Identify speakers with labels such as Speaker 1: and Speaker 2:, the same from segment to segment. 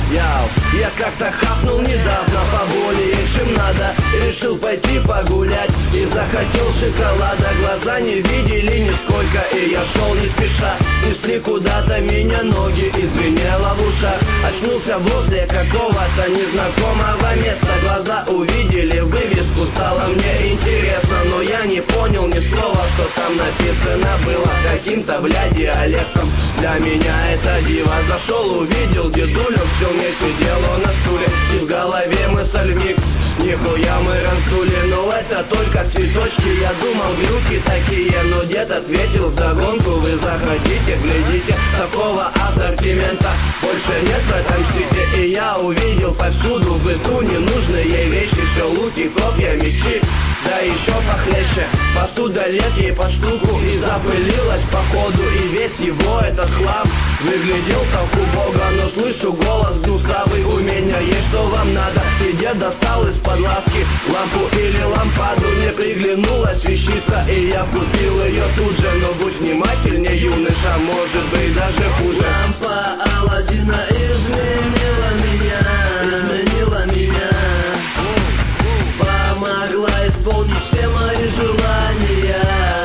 Speaker 1: Я как-то хапнул недавно поболее, чем надо. Решил пойти погулять и захотел шоколада. Глаза не видели нисколько, и я шел не спеша. Несли куда-то меня ноги, и звенело в ушах. Очнулся возле какого-то незнакомого места. Глаза увидели вывеску, стало мне интересно, но я не понял ни слова, что там написано было каким-то, бля, диалектом. Для меня это диво. Зашел, увидел дедулю, в челме сидел он на стуле, и в голове мысль микс. Нихуя мы раздули, но это только цветочки. Я думал, глюки такие, но дед ответил вдогонку: вы заходите, глядите, такого ассортимента больше нет в этом свете. И я увидел повсюду в быту ненужные вещи, все луки, копья, мечи, да еще похлеще. Посуда лет ей по штуку и запылилась походу, и весь его этот хлам выглядел как убого. Но слышу голос гнусавый: у меня есть что вам надо. И дед достал из-под лавки лампу или лампаду. Мне приглянулась вещица, и я купил ее тут же. Но будь внимательнее, юноша, может быть даже хуже.
Speaker 2: Лампа Аладдина изменила меня, помогла исполнить все мои желания.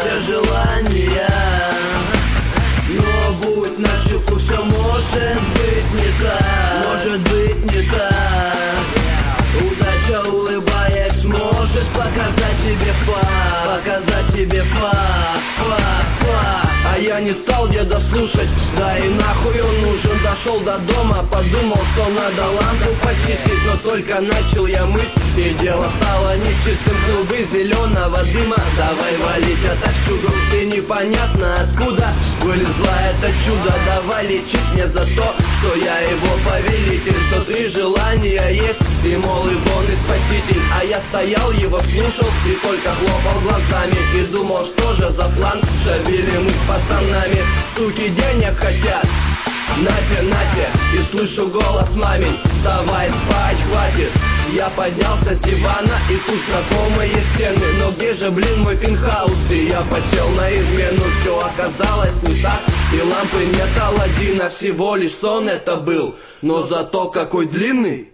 Speaker 2: Но будь начеку, все может быть не так. Удача, улыбаясь, может показать тебе факт.
Speaker 1: А я не стал деда слушать, да и нахуй он нужен. Дошел до дома, подумал, что надо лампу почистить, но только начал я мыть, и дело стало нечистым. Клубы зеленого дыма давай валить отовсюду, и непонятно откуда вылезла это чудо. Давай лечить мне за то, что я его повелитель, что 3 желания есть, и мол, и он и спаситель. А я стоял, его слушал и только хлопал глазами, и думал, что же за план шавили мы с пацанами. Суки денег хотят, нате, и слышу голос мамин: вставай, спать хватит. Я поднялся с дивана, и тут знакомые стены. Но где же, блин, мой пентхаус? И я потел на измену. Все оказалось не так, и лампы нет Аладдина. Всего лишь сон это был, но зато какой длинный